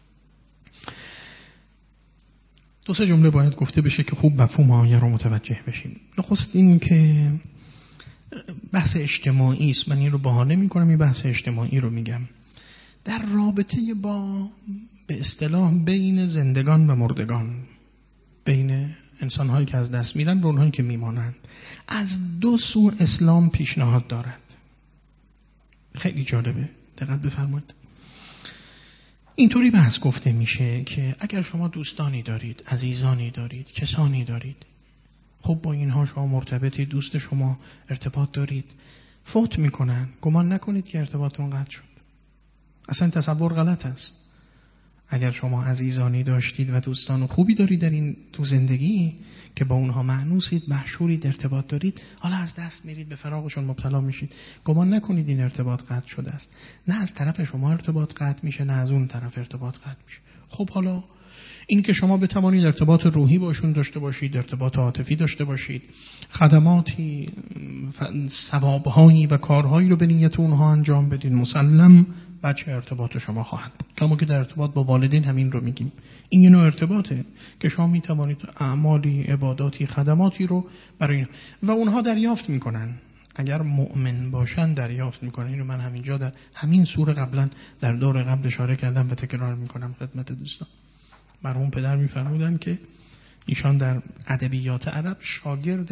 A: دو سه جمله باید گفته بشه که خوب مفهوم آیه رو متوجه بشیم. نخست این که بحث اجتماعی است. من این رو بهانه می کنم، این بحث اجتماعی رو میگم. در رابطه با به اصطلاح بین زندگان و مردگان، بین انسان‌هایی که از دست میرن و اونهایی که میمانند، از دو سو اسلام پیشنهاد دارد. خیلی جالبه، دقت بفرمایید. اینطوری بحث گفته میشه که اگر شما دوستانی دارید، عزیزانی دارید، کسانی دارید، خب با اینها شما مرتبطی، دوست شما ارتباط دارید، فوت میکنن، گمان نکنید که ارتباطتون قطع شد. اصلا تصور غلط است. اگر شما عزیزانی داشتید و دوستان خوبی دارید در این تو زندگی که با اونها مأنوسید، محشورید، ارتباط دارید، حالا از دست میرید، به فراقشون مبتلا میشید، گمان نکنید این ارتباط قطع شده است. نه از طرف شما ارتباط قطع میشه، نه از اون طرف ارتباط قطع میشه. خب حالا این که شما بتوانید ارتباط روحی باشون داشته باشید، ارتباط عاطفی داشته باشید، خدماتی، ثوابهایی و کارهایی رو به نیت اونها انجام بدید، مسلم بچه ارتباط شما خواهد بود. کما که در ارتباط با والدین همین رو میگیم. این یه نوع ارتباطه که شما میتوانید اعمالی، عباداتی، خدماتی رو برای اینا و اونها دریافت میکنن. اگر مؤمن باشن دریافت میکنن. اینو من همینجا در همین سوره قبلا در دور قبل اشاره کردم و تکرار میکنم خدمت دوستان. مرحوم پدر میفرمودن که ایشان در ادبیات عرب شاگرد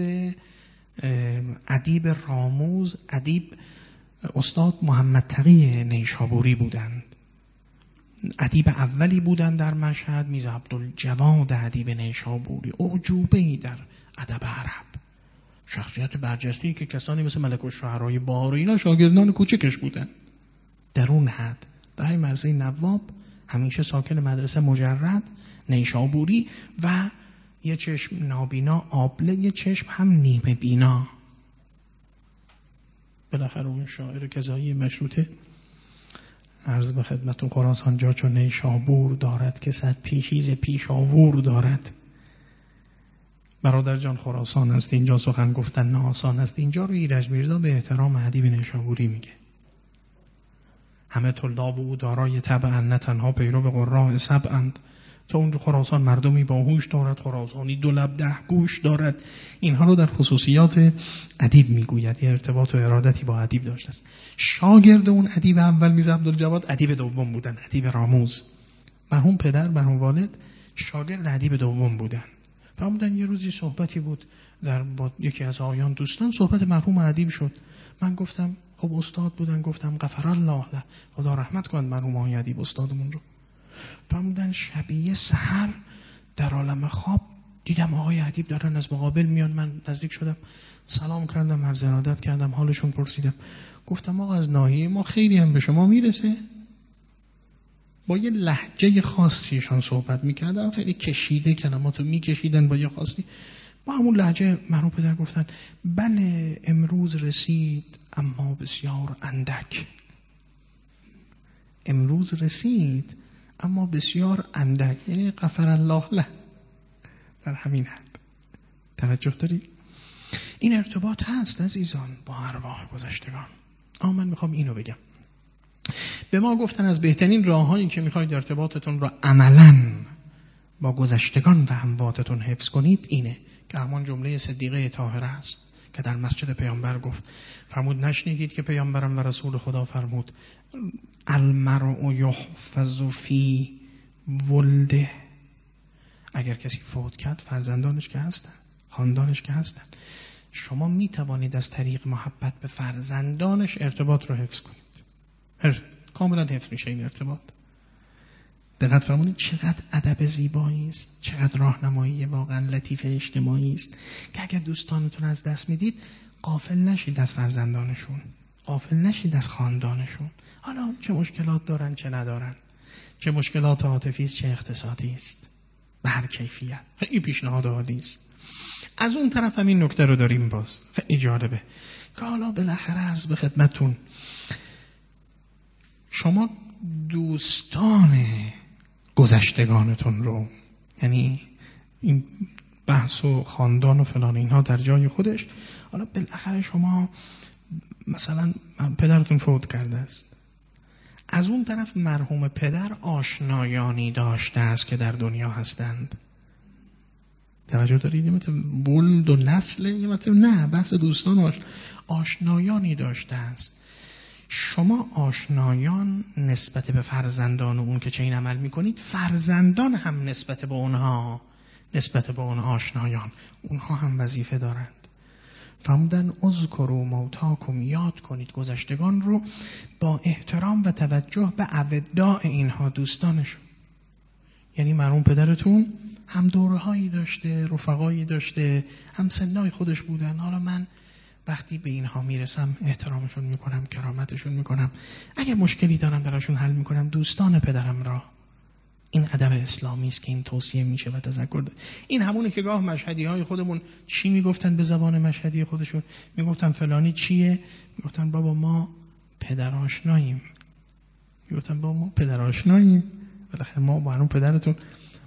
A: ادیب راموز، ادیب استاد محمد تقی نیشابوری بودند. ادیب اولی بودند در مشهد، میرزا عبدالجواد ادیب نیشابوری، اعجوبه‌ای در ادب عرب، شخصیت برجسته‌ای که کسانی مثل ملک الشعرای بهار و اینا شاگردان کوچکش بودند. در اون حد برای مرزه نواب همیشه ساکن مدرسه مجرد نیشابوری و یه چشم نابینا آبله، یه چشم هم نیمه بینا. بالاخره اون شاعر کذایی مشروطه عرض به خدمتون خراسان جا چون نیشابور دارد که صد پیشیز پیشاور دارد. برادر جان خراسان است اینجا سخن گفتن نه آسان است. اینجا رو ایرج میرزا به احترام ادیب نیشابوری میگه. همه طلاب او دارای طبع نه تنها پیرو قراء سبعند. تا اون خراسان مردمی باهوش دارد، خراسانی 2 لب 10 گوش دارد. اینها رو در خصوصیات ادیب میگوید. یه ارتباط و ارادتی با ادیب داشته است. شاگرد اون ادیب اول میرزا عبدالجواد ادیب دوم بودن، ادیب راموز. مرحوم پدر، مرحوم والد شاگرد ادیب دوم بودن. فرمودن یه روزی صحبتی بود با یکی از آیان دوستان، صحبت مرحوم ادیب شد. من گفتم خب استاد بودن، گفتم غفر الله له، خدا رحمت کند مرحوم آقای ادیب استادمون رو. فرمودن شبیه سحر در عالم خواب دیدم آقای ادیب دارن از مقابل میان. من نزدیک شدم، سلام کردم، عرض ارادت کردم، حالشون پرسیدم. گفتم آقا از ناحیه ما خیلی هم به شما میرسه؟ با یه لهجه خاصیشان صحبت میکردن، خیلی کشیده کلماتو میکشیدن با یه خاصی. با همون لهجه مرحوم پدر گفتن بله امروز رسید اما بسیار اندک. امروز رسید اما بسیار اندک، یعنی غفر الله له. در همین حد توجه دارید؟ این ارتباط هست عزیزان با ارواح گذشتگان. من میخوام اینو بگم. به ما گفتن از بهترین راههایی که میخواید ارتباطتون رو عملاً با گذشتگان و امواتتون حفظ کنید اینه که همان جمله صدیقه طاهره است که در مسجد پیامبر گفت. فرمود نشنیدید که پیامبرم و رسول خدا فرمود المرء یحفظ فی ولده. اگر کسی فوت کرد فرزندانش که هستن، خاندانش که هستن. شما می توانید از طریق محبت به فرزندانش ارتباط رو حفظ کنید. کاملا حفظ میشه این ارتباط. دقت فرمودید چقدر ادب زیبایی است، چقدر راهنمایی واقعا لطیف اجتماعی است که اگر دوستانتون از دست میدید غافل نشید از فرزندانشون، غافل نشید از خاندانشون. حالا چه مشکلات دارن چه ندارن، چه مشکلات عاطفی است چه اقتصادی است، به هر کیفیت. خیلی پیشنهاد عالی است. از اون طرف همین نکته رو داریم باز خیلی جالبه که حالا بالاخره عرض به خدمتتون شما دوستان گذشتگانتون رو، یعنی این بحث و خاندان و فلان اینها در جای خودش، حالا بالاخره شما مثلا پدرتون فوت کرده است، از اون طرف مرحوم پدر آشنایانی داشته است که در دنیا هستند. توجه دارید؟ یه مطلب ولد و نسل، یه مطلب نه، بحث دوستان و آشنایانی داشته است. شما آشنایان نسبت به فرزندان اون که چه این عمل میکنید، فرزندان هم نسبت به اونها، نسبت به اون آشنایان، اونها هم وظیفه دارند. فرمودن اذکروا موتاکم، یاد کنید گذشتگان رو با احترام و توجه به اوداع اینها، دوستانشون. یعنی مرحوم پدرتون هم دورهایی داشته، رفقایی داشته، هم سنای خودش بودن. حالا من وقتی به اینها میرسم احترامشون میکنم، کرامتشون میکنم، اگر مشکلی دارم براشون حل میکنم. دوستان پدرم را، این ادب اسلامی است که این توصیه میشه و تذکر ده. این همونه که گاه مشهدی های خودمون چی میگفتن به زبان مشهدی خودشون؟ میگفتن فلانی چیه؟ میگفتن بابا ما پدر آشناییم. میگفتن بابا ما پدر آشناییم. بالاخره ما با همون پدرتون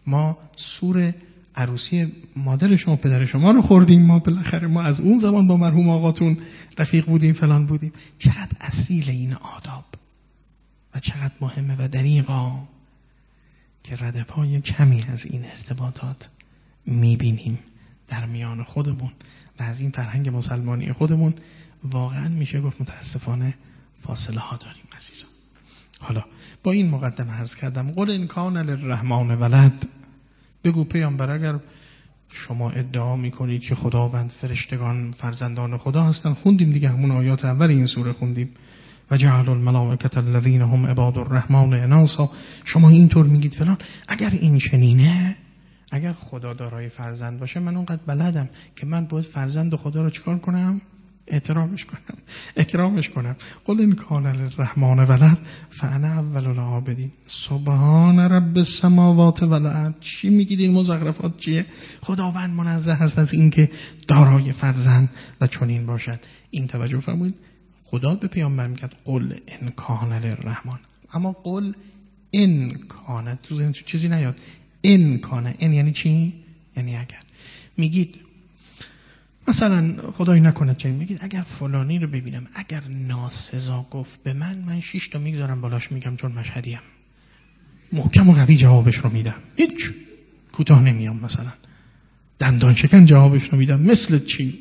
A: ما سور عروسی مادر شما پدر شما رو خوردیم، ما بالاخره ما از اون زمان با مرحوم آقاتون رفیق بودیم فلان بودیم. چقدر اصیل این آداب و چقدر مهمه و دریغا که ردپای کمی از این ارتباطات میبینیم در میان خودمون و از این فرهنگ مسلمانی خودمون واقعا میشه گفت متاسفانه فاصله ها داریم عزیزان. حالا با این مقدمه عرض کردم قل ان کان للرحمن ولد، بگو پیامبر اگر شما ادعا میکنید که خداوند فرشتگان فرزندان خدا هستن، خوندیم دیگه همون آیات اول این سوره خوندیم و جعل الملائکة الذین هم عباد الرحمن اناثا، شما اینطور میگید فلان. اگر این چنینه، اگر خدا دارای فرزند باشه، من اونقدر بلدم که من باید فرزند خدا رو چیکار کنم؟ احترامش کنم، اکرامش کنم. قل ان کان للرحمن ولد فانا اول العابدین سبحان رب السماوات والارض. چی میگید این مزخرفات چیه؟ خداوند منزه هست از این که دارای فرزند و چنین باشد. این توجه فرمایید خدا به پیامبر میگه قل ان کان للرحمن، اما قل ان کان تو چیزی نیاد. ان کان، ان یعنی چی؟ یعنی اگر میگید مثلا خدای نکنه چه میگید اگر فلانی رو ببینم اگر ناسزا گفت به من 6 تا میگذارم بالاش میگم چون مشهدیم، محکم و قوی جوابش رو میدم، هیچ کوتاه نمیام، مثلا دندان شکن جوابش رو میدم. مثل چی؟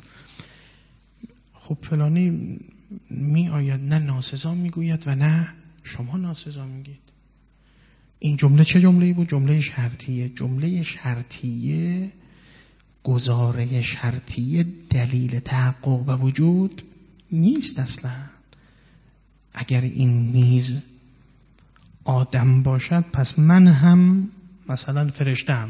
A: خب فلانی می آید نه ناسزا میگوید و نه شما ناسزا میگید. این جمله چه جمله‌ای بود؟ جمله شرطیه. جمله شرطیه، گزاره شرطیه دلیل تحقق و وجود نیست اصلا. اگر این میز آدم باشد پس من هم مثلا فرشته‌ام.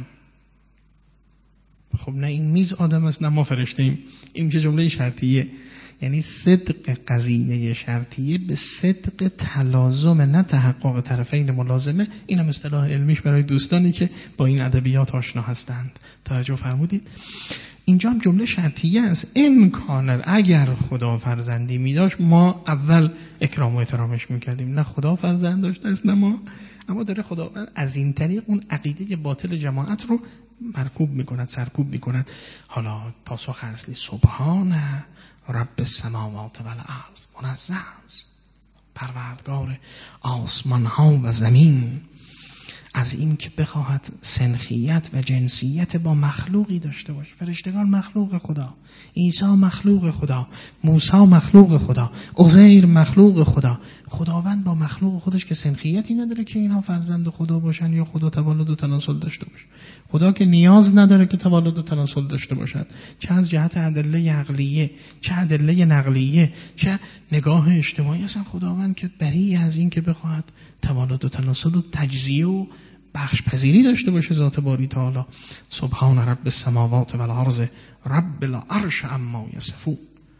A: خب نه این میز آدم است نه ما فرشته ایم. این که جمله شرطیه، یعنی صدق قضیه شرطیه به صدق تلازم نه تحقق طرفین ملازمه. این هم اصطلاح علمیش برای دوستانی که با این ادبیات آشنا هستند. توجه فرمودید؟ اینجا هم جمله شرطیه است. این کانر اگر خدا فرزندی می داشت ما اول اکرام و احترامش میکردیم. نه خدا فرزند داشته است نه ما، اما داره خداوند از این طریق اون عقیده باطل جماعت رو مرکوب میکند، سرکوب میکند. حالا پاسخ اصلی سبحان رب السماوات والارض، منزه است پروردگار آسمان ها و زمین از این که بخواهد سنخیت و جنسیت با مخلوقی داشته باشه. فرشتگان مخلوق خدا، عیسی مخلوق خدا، موسی مخلوق خدا، عزیر مخلوق خدا. خداوند با مخلوق خودش که سنخیتی نداره که اینها فرزند خدا باشن یا خدا تولد و تناسل داشته باشه. خدا که نیاز نداره که تولد و تناسل داشته باشد، چه از جهت ادله عقلیه، چه ادله نقلیه، چه نگاه اجتماعی. اصلا خداوند که بری از این که بخواهد تولد و تناسل و تجزیه و بخش پذیری داشته باشه ذات باری تعالی. سبحان رب السماوات والارض رب العرش عما یصفون،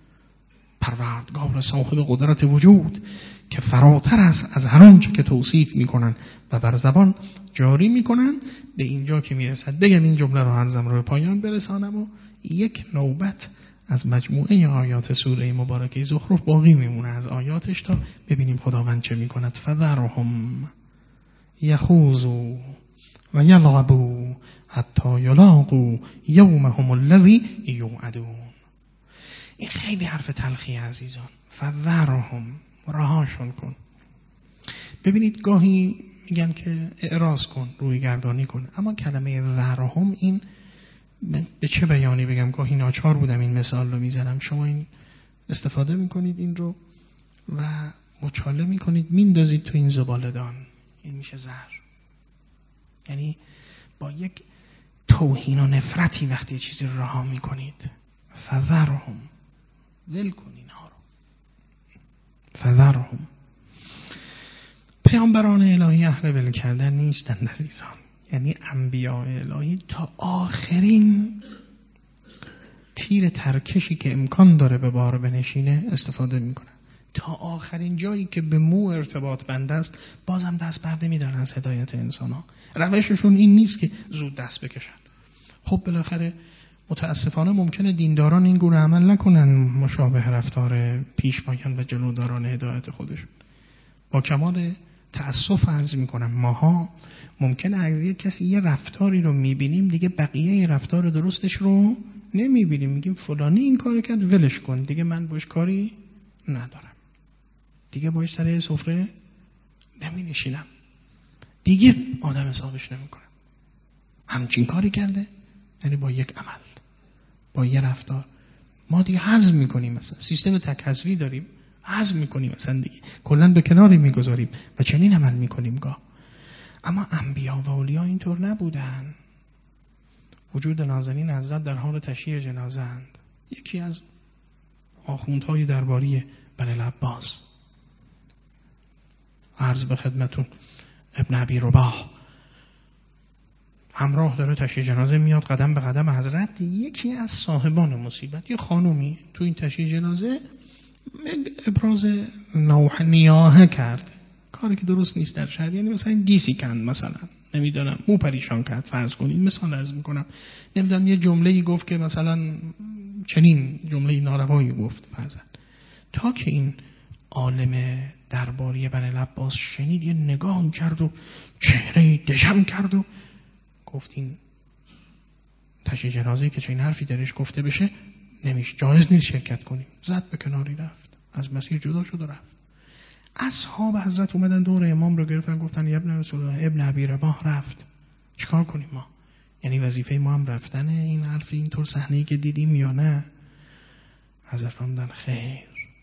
A: پروردگار صاحب قدرت وجود که فراتر است از هر آنچه که توصیف میکنن و بر زبان جاری میکنن. به اینجا که میرسد بگم این جمله رو عرضم رو به پایان برسانم و یک نوبت از مجموعه آیات سوره مبارکه زخرف باقی میمونه از آیاتش تا ببینیم خداوند چه میکند. فذرهم یخوضوا و یلعبوا حتی یلاقوا یومهم الذی یوعدون. این خیلی حرف تلخی عزیزان. فذرهم، رهاشون کن. ببینید گاهی میگن که اعراض کن، روی گردانی کن، اما کلمه ذرهم این به چه بیانی بگم؟ گاهی ناچار بودم این مثال رو میزنم. شما این استفاده میکنید این رو و مچاله میکنید میندازید تو این زباله‌دان، این میشه زهر. یعنی با یک توهین و نفرتی وقتی چیزی رو رها میکنید. فذرهم، ول کن اینها رو. فذرهم. پیامبران الهی اهل ول کردن نیستند عزیزان. یعنی انبیاء الهی تا آخرین تیر ترکشی که امکان داره به بار بنشینه استفاده میکنن. تا آخرین جایی که به مو ارتباط بنده است بازم دست برده میدارن از هدایت انسان ها. روششون این نیست که زود دست بکشن. خب بالاخره متاسفانه ممکنه دینداران این گونه عمل نکنن، مشابه رفتار پیشوایان و جلوداران هدایت خودشون. با کمال تأسف عرض میکنم، ماها ممکنه اگر یک کسی یه رفتاری رو میبینیم دیگه بقیه رفتار درستش رو نمیبینیم، میگیم فلانی این کارو کرد ولش کن، دیگه من باش کاری ندارم، دیگه باش سر سفره نمینشینم، دیگه آدم حسابش نمیکنم. همچین کاری کرده، یعنی با یک عمل، با یه رفتار ما دیگه حذف میکنیم. مثلا سیستم تکحذفی داریم، حذف میکنیم، مثلا دیگه کلا به کناری میگذاریم و چنین عمل میکنیم گاه. اما انبیا و اولیا اینطور نبودن. وجود نازنین حضرت در حال تشییع جنازه اند. یکی از آخوندهای درباری بنی العباس، عرض به خدمتون، ابن ابی رباح همراه داره تشییع جنازه میاد، قدم به قدم حضرت. یکی از صاحبان مصیبت، یه خانومی تو این تشییع جنازه ابراز نیاحه کرد، کاری که درست نیست در شهر، یعنی مثلا گیسی کند، مثلا نمیدونم مو پریشان کرد، فرض کنید، مثال عرض میکنم، نمیدونم یه جمله‌ای گفت که مثلا چنین جمله ناروایی گفت فرضاً، تا که این عالم درباری بنی العباس شنید، یه نگاه کرد و چهره دژم کرد و گفت این تشییع جنازه‌ای که چنین حرفی درش گفته بشه نمیشه، جایز نیست شرکت کنیم. زد به کناری رفت، از مسیر جدا شد و رفت. اصحاب حضرت اومدن دور امام رو گرفتن، گفتن ابن رسول الله، ابن ابی رباح رفت، چیکار کنیم ما؟ یعنی وظیفه ما هم رفتنه این حرف اینطور صحنه‌ای که دیدیم یا نه؟ حضرت فرمودن خیر،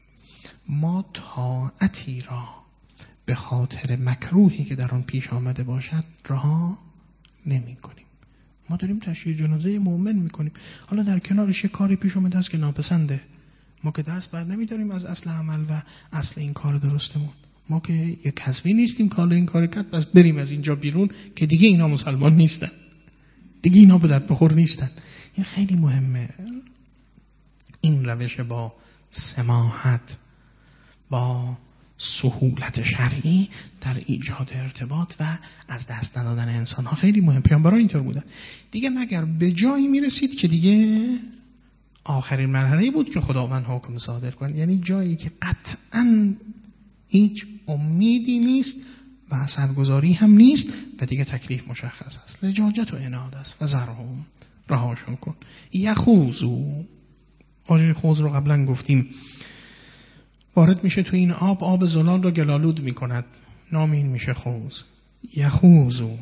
A: ما طاعتی را به خاطر مکروهی که در آن پیش آمده باشد رها نمی کنیم. ما داریم تشییع جنازه مؤمن میکنیم، حالا در کنارش یه کاری پیش اومده است که ناپسنده، ما که دست بر نمیداریم از اصل عمل و اصل این کار درستمون. ما که یک کسبی نیستیم که حالا این کار کرد بس بریم از اینجا بیرون که دیگه اینا مسلمان نیستن، دیگه اینا به درد بخور نیستن. این خیلی مهمه، این روش با سماحت، با سهولت شرعی در ایجاد ارتباط و از دست ندادن انسان ها خیلی مهم. پیامبران اینطور بودن دیگه، مگر به جایی میرسید که دیگه آخرین مرحله بود که خداوند حکم صادر کنه، یعنی جایی که قطعاً هیچ امیدی نیست و اثرگذاری هم نیست و دیگه تکلیف مشخص است، لجاجت و عناد است و زرهم، رهاشون کن. یخوزو، واژه خوز رو قبلا گفتیم، وارد میشه تو این آب زلال رو گلالود میکند، نام این میشه خوز. یخوزو،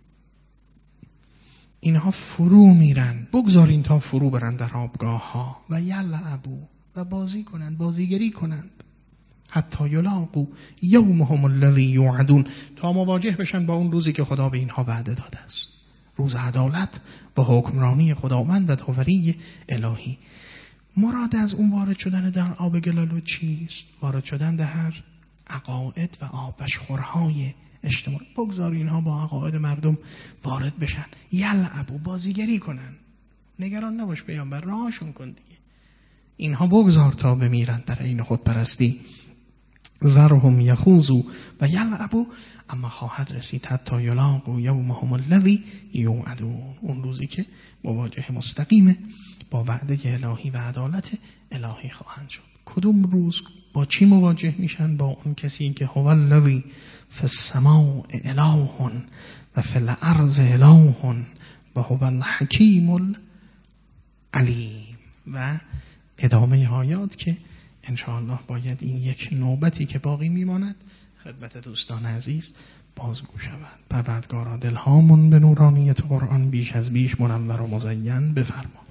A: اینها فرو میرن، بگذارین تا فرو برن در آبگاه ها، و یلعبو، و بازی کنند، بازیگری کنند، حتی یلاقو یومهم الذی یوعدون، تا مواجه بشن با اون روزی که خدا به اینها وعده داده است، روز عدالت و حکمرانی خداوند و داوری الهی. مراد از اون وارد شدن در آب گلالود چیست؟ وارد شدن در عقاید و آبشخورهای اجتماعی. بگذار اینها با عقاید مردم وارد بشن، یلعبو، بازیگری کنن، نگران نباش پیامبر، راهشون کن دیگه، اینها بگذار تا بمیرن در این خودپرستی. ذرهم یخوزو و یلعبو، اما خواهد رسید حتی یلاقو یومهم الذی یوعدون، اون روزی که مواجهه مستقیمه با وعده الهی و عدالت الهی خواهند شد. کدوم روز با چی مواجه میشن؟ با اون کسی که هو الذی فی السماء اله و فی الارض اله و هو الحکیم العلیم. و ادامه آیات که انشاءالله باید این یک نوبتی که باقی میماند خدمت دوستان عزیز بازگو شود. پروردگارا دلهامون به نورانیت قرآن بیش از بیش منور و مزین بفرما.